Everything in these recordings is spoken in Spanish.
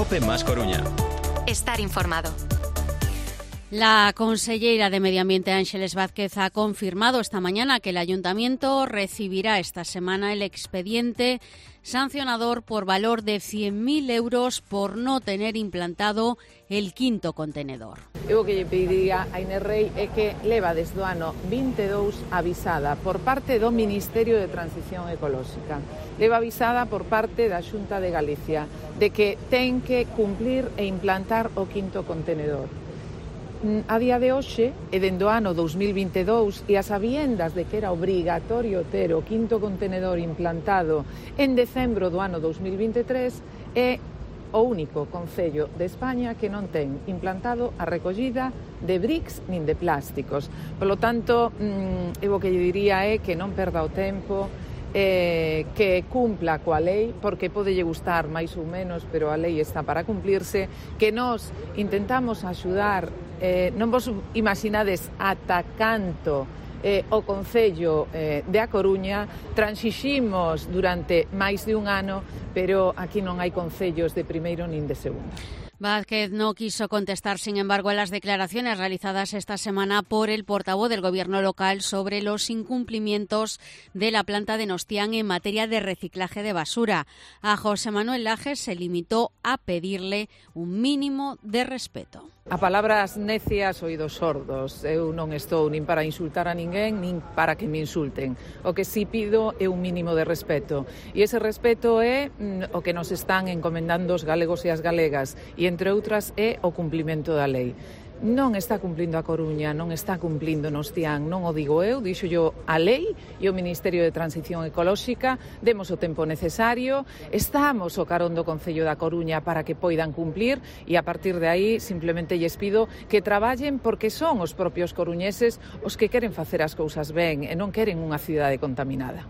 COPE más Coruña. Estar informado. La conselleira de Medio Ambiente Ángeles Vázquez ha confirmado esta mañana que el Ayuntamiento recibirá esta semana el expediente sancionador por valor de 100.000 euros por no tener implantado el quinto contenedor. Eu que lle pediría a Inés Rei é que leva desde o ano 22 avisada por parte do Ministerio de Transición Ecolóxica, leva avisada por parte da Xunta de Galicia de que ten que cumplir e implantar o quinto contenedor. A día de hoxe, e dende o ano 2022, e a sabiendas de que era obrigatorio ter o quinto contenedor implantado en decembro do ano 2023, é o único concello de España que non ten implantado a recollida de bricks nin de plásticos. Polo tanto, eu o que lle diría é que non perda o tempo, que cumpla coa lei, porque podelle gustar máis ou menos, pero a lei está para cumplirse, que nós intentamos axudar, non vos imaginades ata canto o Concello de A Coruña, transiximos durante máis de un ano, pero aquí non hai concellos de primeiro nin de segundo. Vázquez no quiso contestar, sin embargo, a las declaraciones realizadas esta semana por el portavoz del Gobierno local sobre los incumplimientos de la planta de Nostián en materia de reciclaje de basura. A José Manuel Lajes se limitó a pedirle un mínimo de respeto. A palabras necias, oídos sordos. Eu non estou nin para insultar a ninguén, nin para que me insulten. O que sí pido é un mínimo de respeto. E ese respeto é o que nos están encomendando os galegos e as galegas. E, entre outras, é o cumplimento da lei. Non está cumplindo a Coruña, non está cumplindo Nostián, non o digo eu, dixo yo a lei e o Ministerio de Transición Ecolóxica, demos o tempo necesario, estamos o carón do Concello da Coruña para que poidan cumplir e a partir de aí simplemente lles pido que traballen porque son os propios coruñeses os que queren facer as cousas ben e non queren unha cidade contaminada.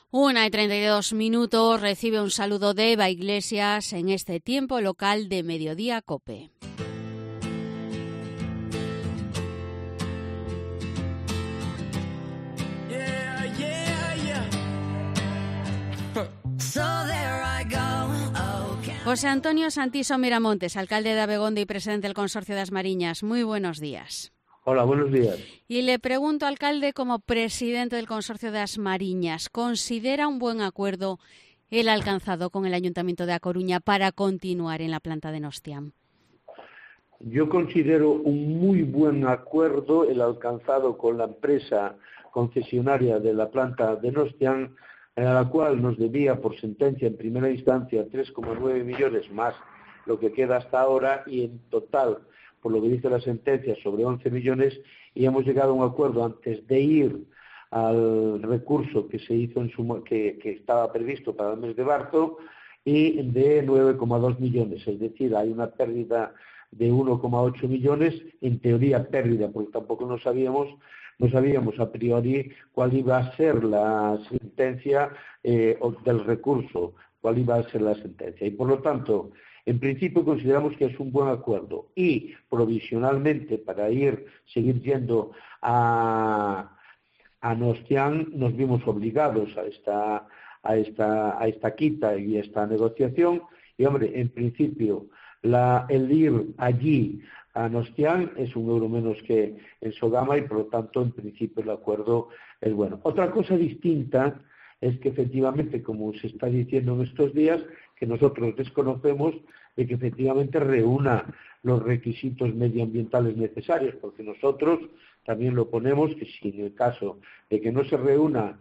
1:32 recibe un saludo de Eva Iglesias en este tiempo local de Mediodía COPE. José Antonio Santiso Miramontes, alcalde de Abegondo y presidente del Consorcio das Mariñas. Muy buenos días. Hola, buenos días. Y le pregunto, alcalde, como presidente del Consorcio das Mariñas, ¿considera un buen acuerdo el alcanzado con el Ayuntamiento de A Coruña para continuar en la planta de Nostián? Yo considero un muy buen acuerdo el alcanzado con la empresa concesionaria de la planta de Nostián, a la cual nos debía por sentencia en primera instancia 3,9 millones más lo que queda hasta ahora y en total, por lo que dice la sentencia, sobre 11 millones y hemos llegado a un acuerdo antes de ir al recurso que se hizo que estaba previsto para el mes de marzo y de 9,2 millones, es decir, hay una pérdida de 1,8 millones, en teoría pérdida, porque tampoco no sabíamos a priori cuál iba a ser la sentencia del recurso, cuál iba a ser la sentencia. Y por lo tanto, en principio consideramos que es un buen acuerdo y provisionalmente para seguir yendo a Nostián nos vimos obligados a esta quita y esta negociación y hombre, en principio el ir allí a Nostián es un euro menos que en Sogama y por lo tanto en principio el acuerdo es bueno. Otra cosa distinta es que efectivamente, como se está diciendo en estos días, que nosotros desconocemos de que efectivamente reúna los requisitos medioambientales necesarios, porque nosotros también lo ponemos que si en el caso de que no se reúna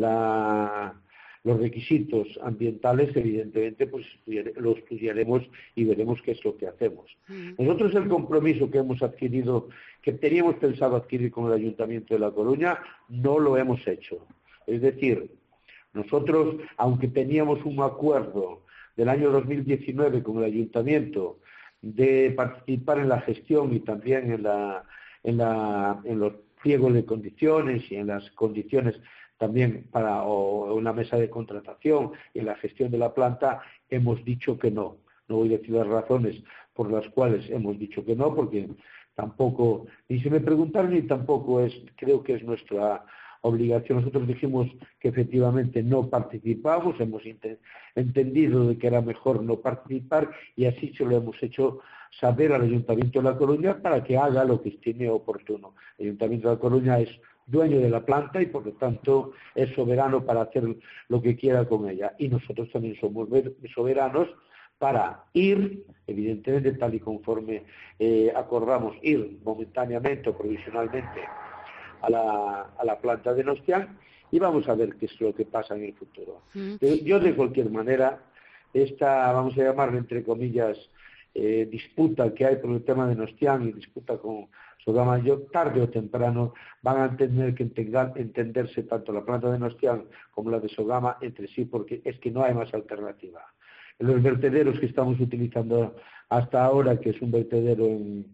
los requisitos ambientales, evidentemente, pues lo estudiaremos y veremos qué es lo que hacemos. Nosotros el compromiso que hemos adquirido, que teníamos pensado adquirir con el Ayuntamiento de La Coruña, no lo hemos hecho. Es decir, nosotros, aunque teníamos un acuerdo del año 2019 con el Ayuntamiento de participar en la gestión y también en los pliegos de condiciones y en las condiciones también para una mesa de contratación y en la gestión de la planta, hemos dicho que no. No voy a decir las razones por las cuales hemos dicho que no, porque tampoco, ni se me preguntaron ni tampoco creo que es nuestra obligación. Nosotros dijimos que efectivamente no participamos, hemos entendido de que era mejor no participar y así se lo hemos hecho saber al Ayuntamiento de La Coruña para que haga lo que estime oportuno. El Ayuntamiento de La Coruña es dueño de la planta y por lo tanto es soberano para hacer lo que quiera con ella. Y nosotros también somos soberanos para ir, evidentemente tal y conforme acordamos, ir momentáneamente o provisionalmente a la planta de Nostián y vamos a ver qué es lo que pasa en el futuro. Yo de cualquier manera, esta, vamos a llamarla entre comillas, disputa que hay por el tema de Nostián y disputa con Sogama, tarde o temprano van a tener que entenderse tanto la planta de Nostián como la de Sogama entre sí, porque es que no hay más alternativa. Los vertederos que estamos utilizando hasta ahora, que es un vertedero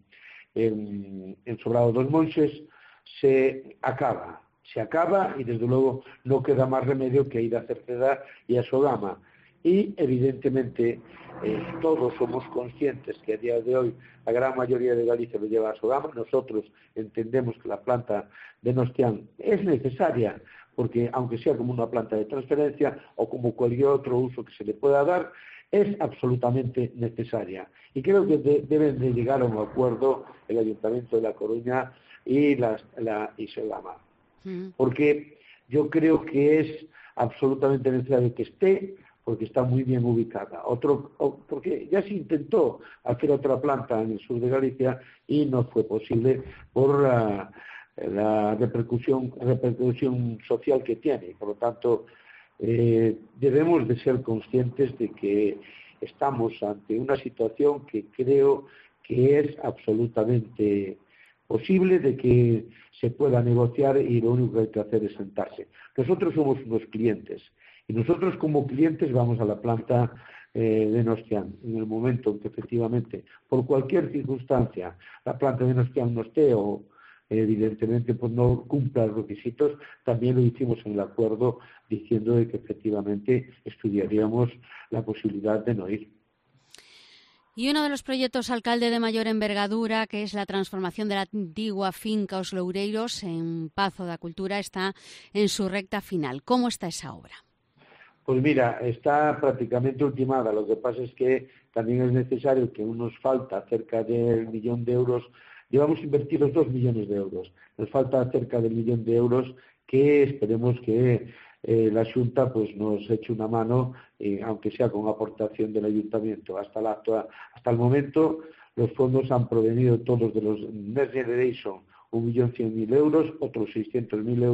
en Sobrado dos Monxes, se acaba y desde luego no queda más remedio que ir a Cerceda y a Sogama. Y evidentemente todos somos conscientes que a día de hoy la gran mayoría de Galicia lo lleva a Sogama. Nosotros entendemos que la planta de Nostián es necesaria porque aunque sea como una planta de transferencia o como cualquier otro uso que se le pueda dar, es absolutamente necesaria. Y creo que deben de llegar a un acuerdo el Ayuntamiento de La Coruña y Sogama. Porque yo creo que es absolutamente necesario que esté, porque está muy bien ubicada. Porque ya se intentó hacer otra planta en el sur de Galicia y no fue posible por la repercusión social que tiene. Por lo tanto, debemos de ser conscientes de que estamos ante una situación que creo que es absolutamente posible de que se pueda negociar y lo único que hay que hacer es sentarse. Nosotros somos unos clientes y nosotros como clientes vamos a la planta de Nostián. En el momento en que efectivamente, por cualquier circunstancia, la planta de Nostián no esté o evidentemente pues no cumpla los requisitos, también lo hicimos en el acuerdo diciendo de que efectivamente estudiaríamos la posibilidad de no ir. Y uno de los proyectos, alcalde, de mayor envergadura, que es la transformación de la antigua finca Os Loureiros en Pazo da Cultura, está en su recta final. ¿Cómo está esa obra? Pues mira, está prácticamente ultimada. Lo que pasa es que también es necesario que nos falta cerca del 1 millón de euros. Llevamos invertidos 2 millones de euros. Nos falta cerca del 1 millón de euros que esperemos que la Xunta pues nos eche una mano, aunque sea con aportación del Ayuntamiento. Hasta el momento los fondos han provenido todos de los Next Generation, 1.100.000 euros, otros 500.000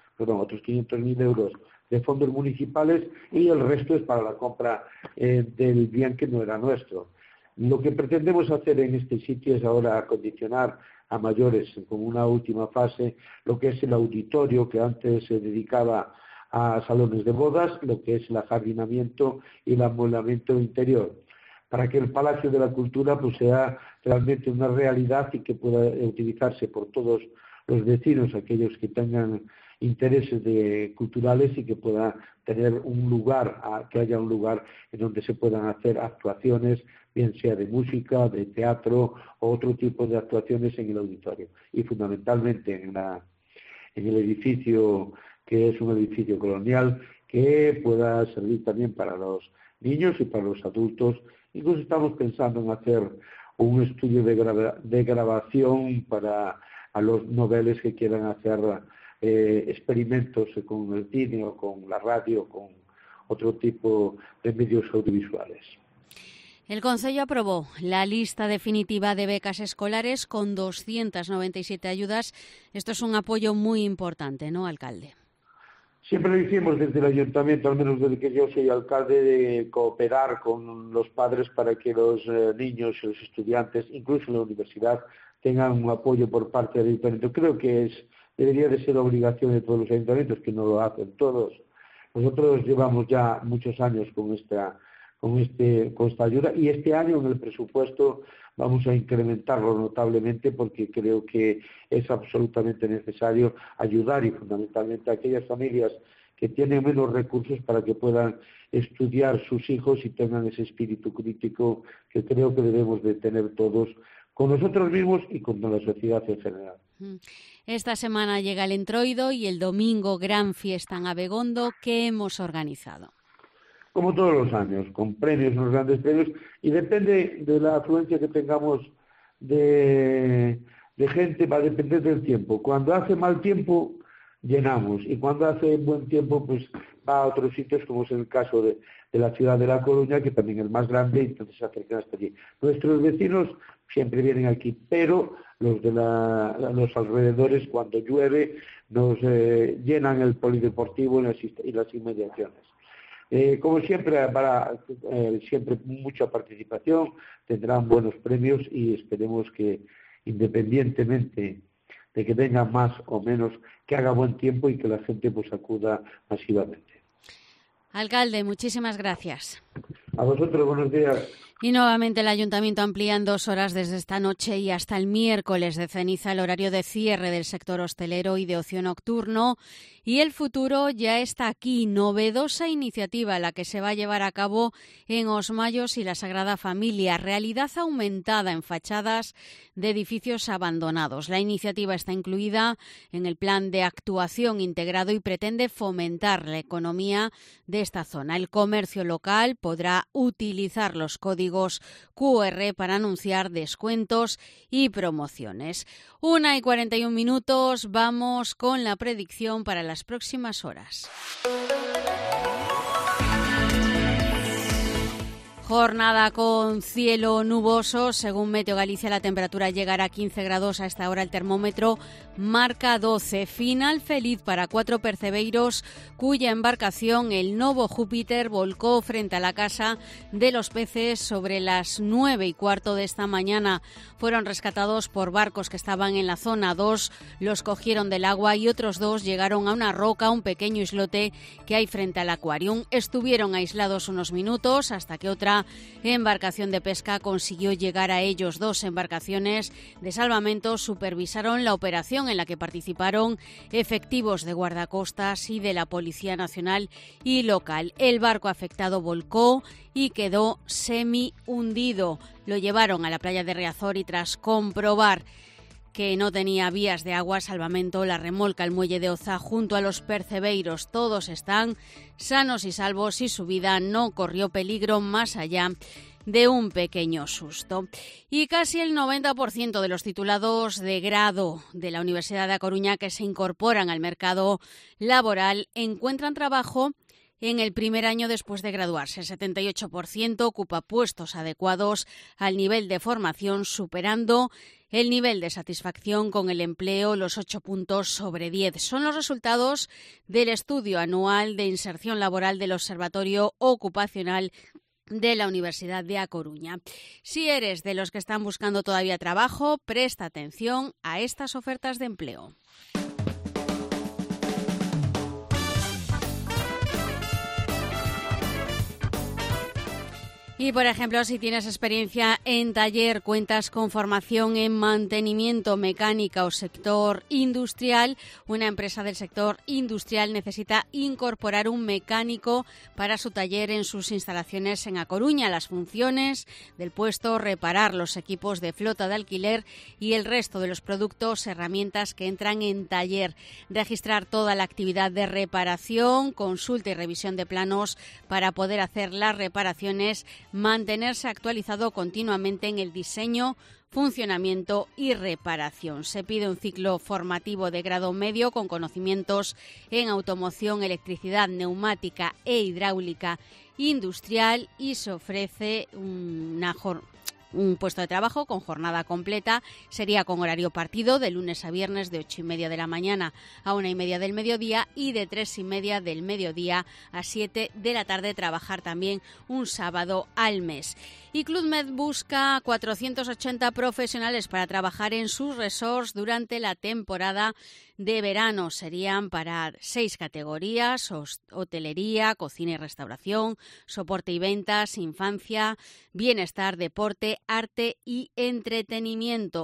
euros de fondos municipales y el resto es para la compra del bien que no era nuestro. Lo que pretendemos hacer en este sitio es ahora acondicionar a mayores, como una última fase, lo que es el auditorio que antes se dedicaba a salones de bodas, lo que es el ajardinamiento y el amueblamiento interior, para que el Palacio de la Cultura pues sea realmente una realidad y que pueda utilizarse por todos los vecinos, aquellos que tengan intereses culturales y que pueda tener un lugar, que haya un lugar en donde se puedan hacer actuaciones, bien sea de música, de teatro o otro tipo de actuaciones en el auditorio. Y fundamentalmente en el edificio, que es un edificio colonial, que pueda servir también para los niños y para los adultos. Incluso estamos pensando en hacer un estudio de grabación para a los noveles que quieran hacer experimentos con el cine o con la radio, con otro tipo de medios audiovisuales. El Concello aprobó la lista definitiva de becas escolares con 297 ayudas. Esto es un apoyo muy importante, ¿no, alcalde? Siempre lo hicimos desde el Ayuntamiento, al menos desde que yo soy alcalde, de cooperar con los padres para que los niños y los estudiantes, incluso en la universidad, tengan un apoyo por parte del Ayuntamiento. Creo que debería de ser obligación de todos los ayuntamientos, que no lo hacen todos. Nosotros llevamos ya muchos años con esta ayuda y este año en el presupuesto vamos a incrementarlo notablemente porque creo que es absolutamente necesario ayudar y fundamentalmente a aquellas familias que tienen menos recursos para que puedan estudiar sus hijos y tengan ese espíritu crítico que creo que debemos de tener todos con nosotros mismos y con la sociedad en general. Esta semana llega el Entroido y el domingo gran fiesta en Abegondo que hemos organizado. Como todos los años, con premios, unos grandes premios, y depende de la afluencia que tengamos de gente, va a depender del tiempo. Cuando hace mal tiempo, llenamos, y cuando hace buen tiempo, pues va a otros sitios, como es el caso de la ciudad de La Coruña, que también es más grande, y entonces se acercan hasta allí. Nuestros vecinos siempre vienen aquí, pero los de los alrededores, cuando llueve, nos llenan el polideportivo y las inmediaciones. Como siempre, habrá siempre mucha participación, tendrán buenos premios y esperemos que, independientemente de que tenga más o menos, que haga buen tiempo y que la gente pues acuda masivamente. Alcalde, muchísimas gracias. A vosotros, buenos días. Y nuevamente el Ayuntamiento amplía en 2 horas desde esta noche y hasta el miércoles de ceniza el horario de cierre del sector hostelero y de ocio nocturno. Y el futuro ya está aquí. Novedosa iniciativa la que se va a llevar a cabo en Os Mayos y la Sagrada Familia. Realidad aumentada en fachadas de edificios abandonados. La iniciativa está incluida en el plan de actuación integrado y pretende fomentar la economía de esta zona. El comercio local podrá utilizar los códigos QR para anunciar descuentos y promociones. 1:41, vamos con la predicción para las próximas horas. Jornada con cielo nuboso. Según Meteo Galicia, la temperatura llegará a 15 grados. A esta hora el termómetro marca 12. Final feliz para 4 percebeiros cuya embarcación, el Novo Júpiter, volcó frente a la Casa de los Peces sobre las 9:15 de esta mañana. Fueron rescatados por barcos que estaban en la zona. 2 los cogieron del agua y otros 2 llegaron a una roca, un pequeño islote que hay frente al acuarium. Estuvieron aislados unos minutos hasta que otra embarcación de pesca consiguió llegar a ellos. 2 embarcaciones de salvamento supervisaron la operación en la que participaron efectivos de guardacostas y de la Policía Nacional y local. El barco afectado volcó y quedó semi-hundido. Lo llevaron a la playa de Riazor y tras comprobar que no tenía vías de agua, salvamento la remolca al muelle de Oza junto a los percebeiros. Todos están sanos y salvos y su vida no corrió peligro más allá de un pequeño susto. Y casi el 90% de los titulados de grado de la Universidad de A Coruña que se incorporan al mercado laboral encuentran trabajo en el primer año después de graduarse. El 78% ocupa puestos adecuados al nivel de formación, superando el nivel de satisfacción con el empleo, los 8 puntos sobre 10. Son los resultados del estudio anual de inserción laboral del Observatorio Ocupacional de la Universidad de A Coruña. Si eres de los que están buscando todavía trabajo, presta atención a estas ofertas de empleo. Y, por ejemplo, si tienes experiencia en taller, cuentas con formación en mantenimiento, mecánica o sector industrial, una empresa del sector industrial necesita incorporar un mecánico para su taller en sus instalaciones en A Coruña. Las funciones del puesto: reparar los equipos de flota de alquiler y el resto de los productos, herramientas que entran en taller. Registrar toda la actividad de reparación, consulta y revisión de planos para poder hacer las reparaciones, mantenerse actualizado continuamente en el diseño, funcionamiento y reparación. Se pide un ciclo formativo de grado medio con conocimientos en automoción, electricidad, neumática e hidráulica industrial y se ofrece un puesto de trabajo con jornada completa. Sería con horario partido de lunes a viernes de 8:30 de la mañana a 1:30 del mediodía y de 3:30 del mediodía a 7 de la tarde. Trabajar también un sábado al mes. Y Club Med busca 480 profesionales para trabajar en sus resorts durante la temporada de verano. Serían para 6 categorías: hotelería, cocina y restauración, soporte y ventas, infancia, bienestar, deporte, arte y entretenimiento.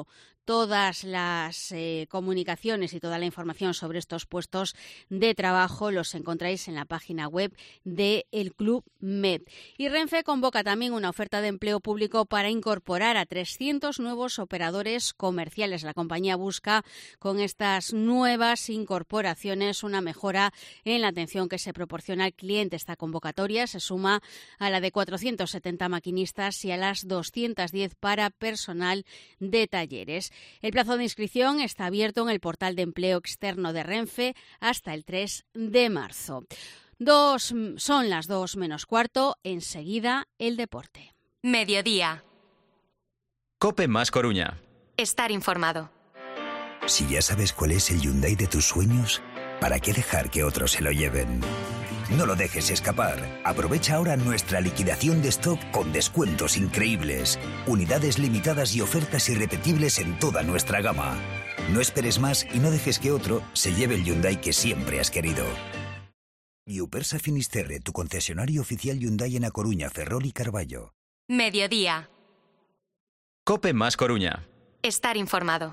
Todas las comunicaciones y toda la información sobre estos puestos de trabajo los encontráis en la página web del Club Med. Y Renfe convoca también una oferta de empleo público para incorporar a 300 nuevos operadores comerciales. La compañía busca con estas nuevas incorporaciones una mejora en la atención que se proporciona al cliente. Esta convocatoria se suma a la de 470 maquinistas y a las 210 para personal de talleres. El plazo de inscripción está abierto en el portal de empleo externo de Renfe hasta el 3 de marzo. Son las 2 menos cuarto, enseguida el deporte. Mediodía. COPE más Coruña. Estar informado. Si ya sabes cuál es el Hyundai de tus sueños, ¿para qué dejar que otros se lo lleven? No lo dejes escapar. Aprovecha ahora nuestra liquidación de stock con descuentos increíbles, unidades limitadas y ofertas irrepetibles en toda nuestra gama. No esperes más y no dejes que otro se lleve el Hyundai que siempre has querido. Iupersa Finisterre, tu concesionario oficial Hyundai en A Coruña, Ferrol y Carballo. Mediodía. COPE más Coruña. Estar informado.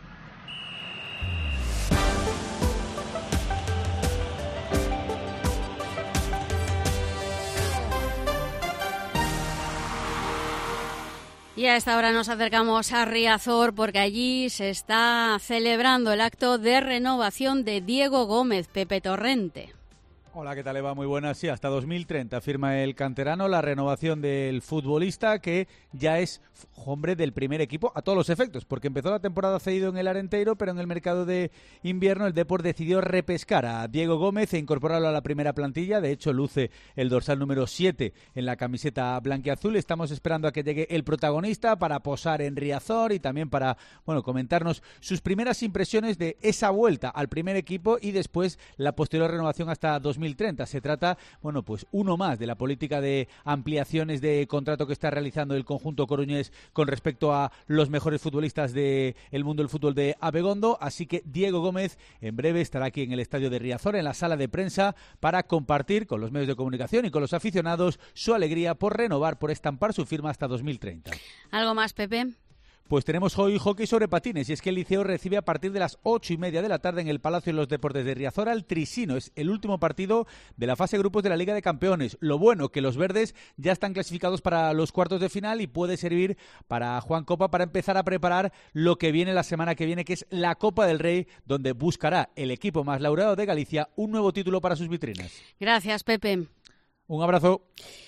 Y a esta hora nos acercamos a Riazor porque allí se está celebrando el acto de renovación de Diego Gómez. Pepe Torrente. Hola, ¿qué tal, Eva? Muy buenas. Sí, hasta 2030 firma el canterano la renovación del futbolista, que ya es hombre del primer equipo a todos los efectos, porque empezó la temporada cedido en el Arenteiro, pero en el mercado de invierno el Depor decidió repescar a Diego Gómez e incorporarlo a la primera plantilla. De hecho, luce el dorsal número 7 en la camiseta blanquiazul. Estamos esperando a que llegue el protagonista para posar en Riazor y también para, comentarnos sus primeras impresiones de esa vuelta al primer equipo y después la posterior renovación hasta 2030. Se trata, uno más de la política de ampliaciones de contrato que está realizando el conjunto coruñés con respecto a los mejores futbolistas del mundo del fútbol de Abegondo. Así que Diego Gómez en breve estará aquí en el estadio de Riazor, en la sala de prensa, para compartir con los medios de comunicación y con los aficionados su alegría por renovar, por estampar su firma hasta 2030. ¿Algo más, Pepe? Pues tenemos hoy hockey sobre patines, y es que el Liceo recibe a partir de las 8:30 de la tarde en el Palacio de los Deportes de Riazor al Trisino. Es el último partido de la fase de grupos de la Liga de Campeones. Lo bueno, que los verdes ya están clasificados para los cuartos de final y puede servir para Juan Copa para empezar a preparar lo que viene la semana que viene, que es la Copa del Rey, donde buscará el equipo más laureado de Galicia un nuevo título para sus vitrinas. Gracias, Pepe. Un abrazo.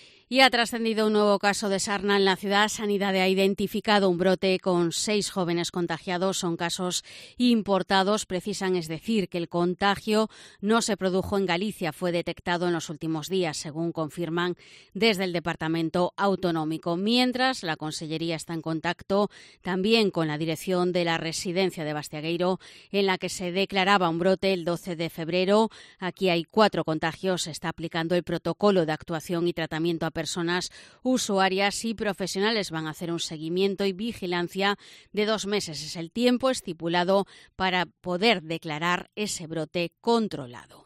Y ha trascendido un nuevo caso de sarna en la ciudad. Sanidad ha identificado un brote con 6 jóvenes contagiados. Son casos importados, precisan, es decir, que el contagio no se produjo en Galicia, fue detectado en los últimos días, según confirman desde el Departamento Autonómico. Mientras, la Consellería está en contacto también con la dirección de la residencia de Bastiagueiro, en la que se declaraba un brote el 12 de febrero. Aquí hay 4 contagios. Se está aplicando el protocolo de actuación y tratamiento a personas usuarias y profesionales. Van a hacer un seguimiento y vigilancia de 2 meses. Es el tiempo estipulado para poder declarar ese brote controlado.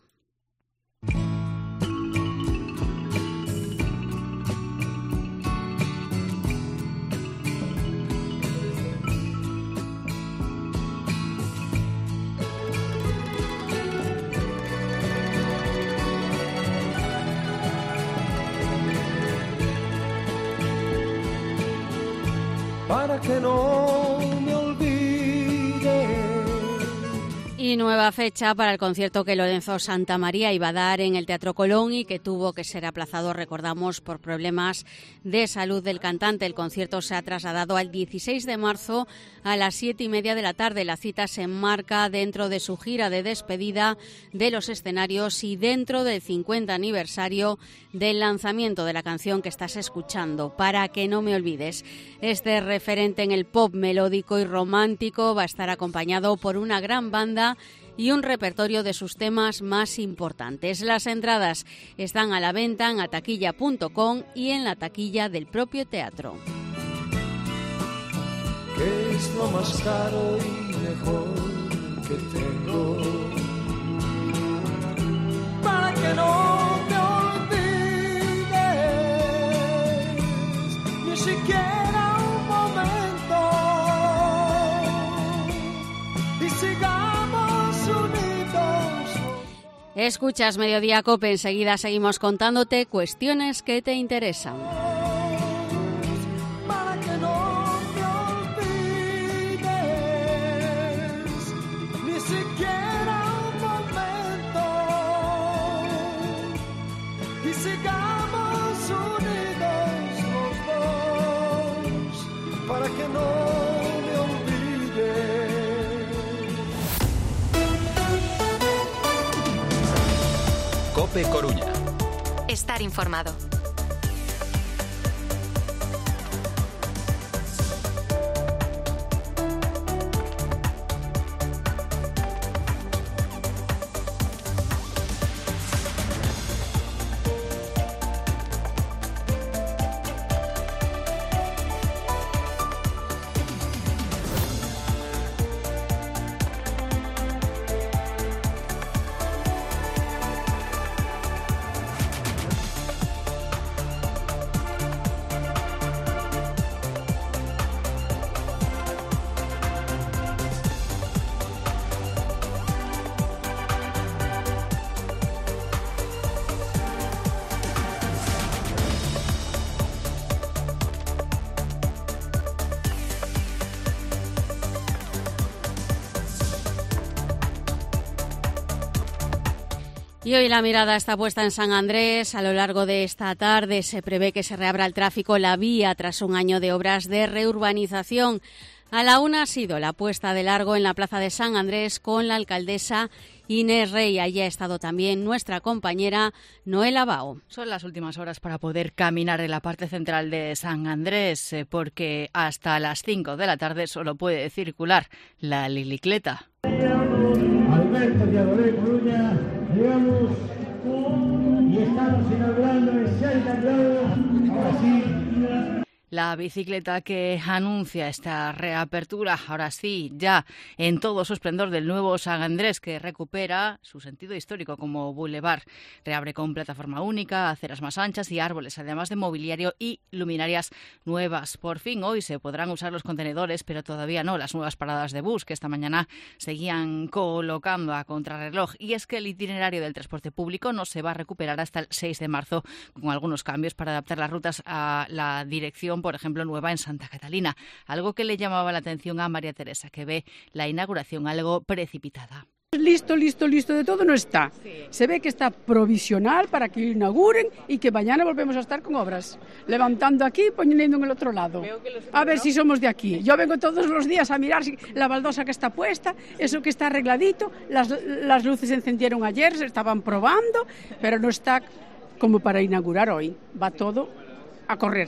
Para que no me olvide. Y nueva fecha para el concierto que Lorenzo Santamaría iba a dar en el Teatro Colón y que tuvo que ser aplazado, recordamos, por problemas de salud del cantante. El concierto se ha trasladado al 16 de marzo a las 7:30 de la tarde. La cita se enmarca dentro de su gira de despedida de los escenarios y dentro del 50 aniversario del lanzamiento de la canción que estás escuchando, Para que no me olvides. Este referente en el pop melódico y romántico va a estar acompañado por una gran banda y un repertorio de sus temas más importantes. Las entradas están a la venta en ataquilla.com y en la taquilla del propio teatro. ¿Qué es lo más caro y mejor que tengo? Para que no te olvides, ni siquiera un momento. Escuchas Mediodía Cope, enseguida seguimos contándote cuestiones que te interesan. Para que no me olvides, ni siquiera un momento, y sigamos unidos los dos, para que no me olvides. Cope Coruña. Estar informado. Y hoy la mirada está puesta en San Andrés. A lo largo de esta tarde se prevé que se reabra el tráfico la vía tras un año de obras de reurbanización. A la una ha sido la puesta de largo en la plaza de San Andrés con la alcaldesa Inés Rey. Allí ha estado también nuestra compañera Noela Bao. Son las últimas horas para poder caminar en la parte central de San Andrés, porque hasta las 5 de la tarde solo puede circular la Lilicleta. Alberto Diabolé, Coruña, llegamos y estamos inaugurando el 6 de abril, ahora sí. La bicicleta que anuncia esta reapertura, ahora sí, ya en todo su esplendor del nuevo San Andrés, que recupera su sentido histórico como bulevar. Reabre con plataforma única, aceras más anchas y árboles, además de mobiliario y luminarias nuevas. Por fin hoy se podrán usar los contenedores, pero todavía no las nuevas paradas de bus que esta mañana seguían colocando a contrarreloj. Y es que el itinerario del transporte público no se va a recuperar hasta el 6 de marzo, con algunos cambios para adaptar las rutas a la dirección, por ejemplo, nueva en Santa Catalina, algo que le llamaba la atención a María Teresa, que ve la inauguración algo precipitada. Listo de todo no está. Se ve que está provisional para que inauguren y que mañana volvemos a estar con obras. Levantando aquí y poniendo en el otro lado. A ver si somos de aquí. Yo vengo todos los días a mirar si la baldosa que está puesta, eso que está arregladito, las luces se encendieron ayer, se estaban probando, pero no está como para inaugurar hoy. Va todo a correr.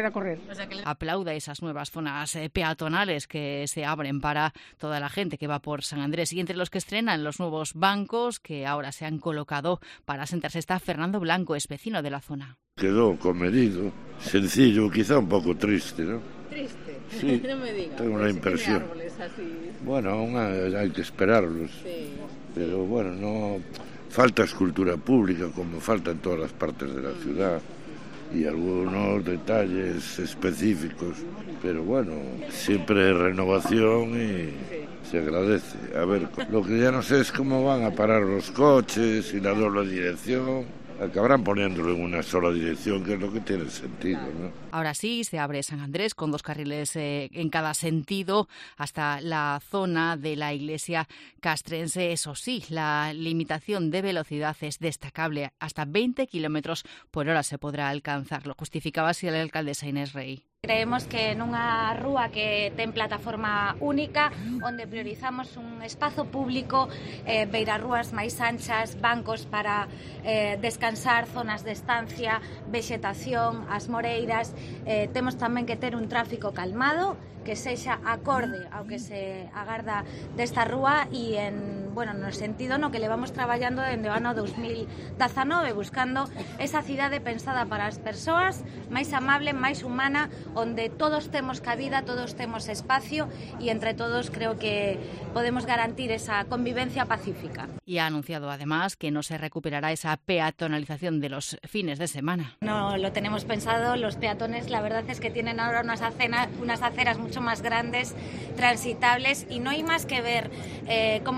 Aplauda esas nuevas zonas peatonales que se abren para toda la gente que va por San Andrés, y entre los que estrenan los nuevos bancos que ahora se han colocado para sentarse está Fernando Blanco, es vecino de la zona. Quedó comedido, sencillo, quizá un poco triste, ¿no? ¿Triste? Sí, no me digas. Tengo una impresión. Bueno, aún hay que esperarlos, sí. Pero bueno, no falta escultura pública como falta en todas las partes de la ciudad. Y algunos detalles específicos, pero bueno, siempre hay renovación y se agradece. A ver, lo que ya no sé es cómo van a parar los coches y la doble dirección. Acabarán poniéndolo en una sola dirección, que es lo que tiene sentido, ¿no? Ahora sí, se abre San Andrés con 2 carriles en cada sentido hasta la zona de la iglesia castrense. Eso sí, la limitación de velocidad es destacable. Hasta 20 kilómetros por hora se podrá alcanzar. Lo justificaba así la alcaldesa Inés Rey. Creemos que nunha rúa que ten plataforma única, onde priorizamos un espazo público, beirarrúas máis anchas, bancos para descansar, zonas de estancia, vexetación, as moreiras. Temos tamén que ter un tráfico calmado, que sexa acorde ao que se agarda desta rúa e no sentido no que levamos traballando dende o ano 2019 buscando esa cidade pensada para as persoas, máis amable, máis humana, onde todos temos cabida, todos temos espacio e entre todos creo que podemos garantir esa convivencia pacífica. Y ha anunciado además que no se recuperará esa peatonalización de los fines de semana. No lo tenemos pensado, los peatones la verdad es que tienen ahora unas aceras mucho más grandes, transitables, y no hay más que ver cómo está la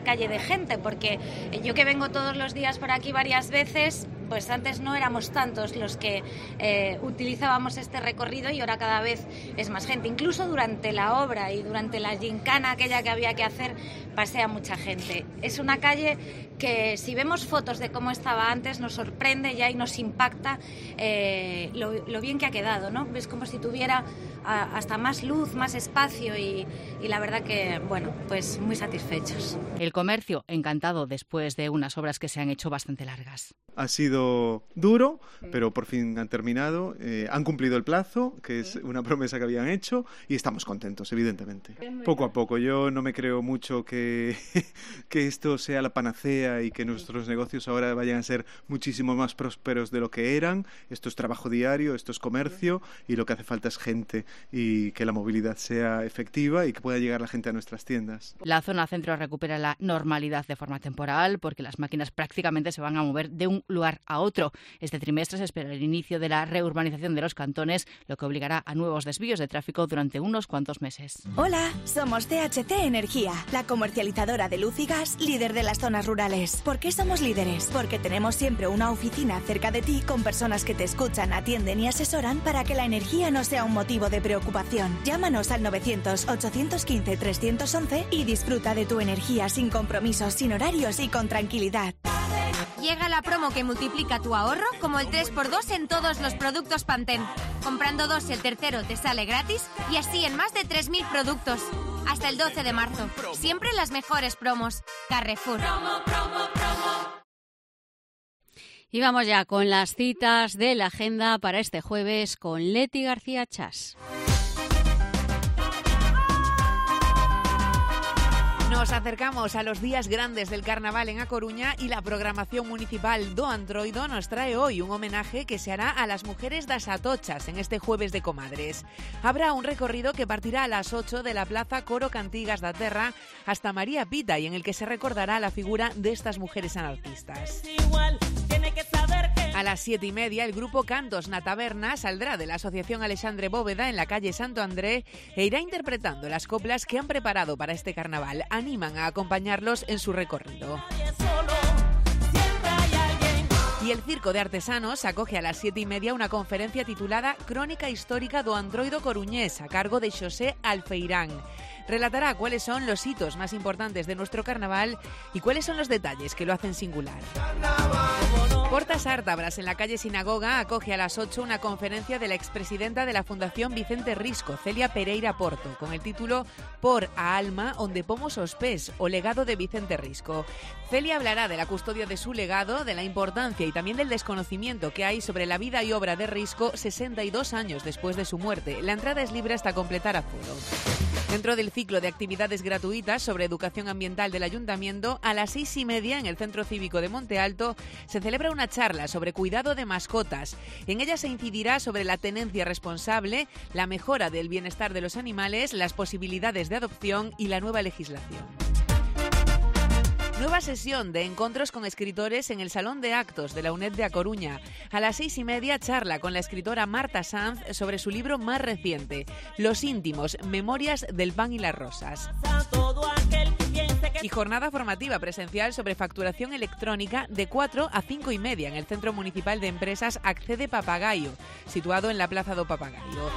calle de gente, porque yo que vengo todos los días por aquí varias veces, pues antes no éramos tantos los que utilizábamos este recorrido y ahora cada vez es más gente. Incluso durante la obra y durante la gincana aquella que había que hacer, pasea mucha gente. Es una calle que, si vemos fotos de cómo estaba antes, nos sorprende ya y nos impacta lo bien que ha quedado, ¿no? Es como si tuviera hasta más luz, más espacio y la verdad que, bueno, pues muy satisfechos. El comercio encantado después de unas obras que se han hecho bastante largas. Ha sido duro, pero por fin han terminado, han cumplido el plazo, que es una promesa que habían hecho, y estamos contentos, evidentemente. Poco a poco, yo no me creo mucho que esto sea la panacea y que nuestros negocios ahora vayan a ser muchísimo más prósperos de lo que eran. Esto es trabajo diario, esto es comercio, y lo que hace falta es gente, y que la movilidad sea efectiva y que pueda llegar la gente a nuestras tiendas. La zona centro recupera la normalidad de forma temporal, porque las máquinas prácticamente se van a mover de un lugar a otro. Este trimestre se espera el inicio de la reurbanización de los cantones, lo que obligará a nuevos desvíos de tráfico durante unos cuantos meses. Hola, somos CHC Energía, la comercializadora de luz y gas líder de las zonas rurales. ¿Por qué somos líderes? Porque tenemos siempre una oficina cerca de ti con personas que te escuchan, atienden y asesoran para que la energía no sea un motivo de preocupación. Llámanos al 900-815-311 y disfruta de tu energía sin compromisos, sin horarios y con tranquilidad. Llega la promo que multiplica tu ahorro como el 3x2 en todos los productos Pantene. Comprando 2, el tercero te sale gratis y así en más de 3.000 productos. Hasta el 12 de marzo. Siempre las mejores promos. Carrefour. Y vamos ya con las citas de la agenda para este jueves con Leti García Chas. Nos acercamos a los días grandes del carnaval en A Coruña y la programación municipal do Antroido nos trae hoy un homenaje que se hará a las mujeres das Atochas en este jueves de comadres. Habrá un recorrido que partirá a las 8 de la plaza Coro Cantigas da Terra hasta María Pita y en el que se recordará la figura de estas mujeres anarquistas. A las 7:30 el grupo Cantos na Taberna saldrá de la Asociación Alexandre Bóveda en la calle Santo André e irá interpretando las coplas que han preparado para este carnaval. Animan a acompañarlos en su recorrido. Y el Circo de Artesanos acoge a las 7:30 una conferencia titulada Crónica Histórica do Antroido Coruñés a cargo de Xosé Alfeirán. Relatará cuáles son los hitos más importantes de nuestro carnaval y cuáles son los detalles que lo hacen singular. Portas Ártabras, en la calle Sinagoga, acoge a las 8 una conferencia de la expresidenta de la Fundación Vicente Risco, Celia Pereira Porto, con el título Por a Alma, onde pomos os pés, o legado de Vicente Risco. Celia hablará de la custodia de su legado, de la importancia y también del desconocimiento que hay sobre la vida y obra de Risco 62 años después de su muerte. La entrada es libre hasta completar aforo. Dentro del ciclo de actividades gratuitas sobre educación ambiental del Ayuntamiento, a las 6:30 en el Centro Cívico de Monte Alto se celebra una charla sobre cuidado de mascotas. En ella se incidirá sobre la tenencia responsable, la mejora del bienestar de los animales, las posibilidades de adopción y la nueva legislación. Nueva sesión de encuentros con escritores en el Salón de Actos de la UNED de A Coruña. A las 6:30 charla con la escritora Marta Sanz sobre su libro más reciente, Los íntimos, memorias del pan y las rosas. Y jornada formativa presencial sobre facturación electrónica de 4 a 5:30 en el Centro Municipal de Empresas Accede Papagayo, situado en la Plaza do Papagayo.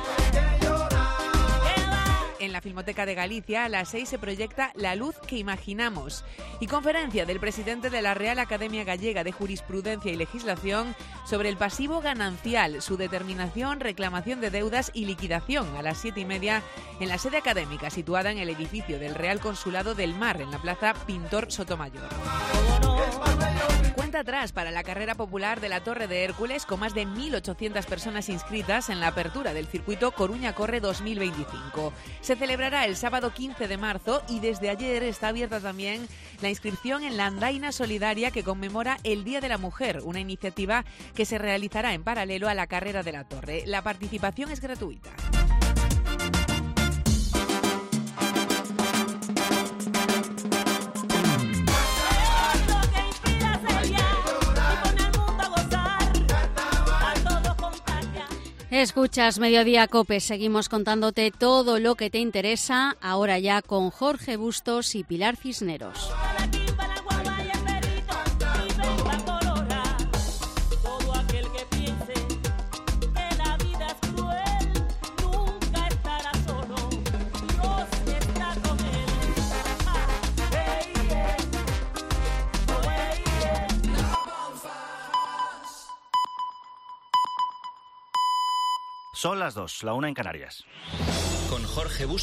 En la Filmoteca de Galicia, a las 6 se proyecta La luz que imaginamos y conferencia del presidente de la Real Academia Gallega de Jurisprudencia y Legislación sobre el pasivo ganancial, su determinación, reclamación de deudas y liquidación a las 7:30 en la sede académica situada en el edificio del Real Consulado del Mar, en la Plaza Pintor Sotomayor. Cuenta atrás para la carrera popular de la Torre de Hércules, con más de 1.800 personas inscritas en la apertura del circuito Coruña Corre 2025. Se celebrará el sábado 15 de marzo y desde ayer está abierta también la inscripción en la Andaina Solidaria que conmemora el Día de la Mujer, una iniciativa que se realizará en paralelo a la carrera de la Torre. La participación es gratuita. Escuchas Mediodía COPE, seguimos contándote todo lo que te interesa, ahora ya con Jorge Bustos y Pilar Cisneros. Son las 2, la 1 en Canarias. Con Jorge Bustos.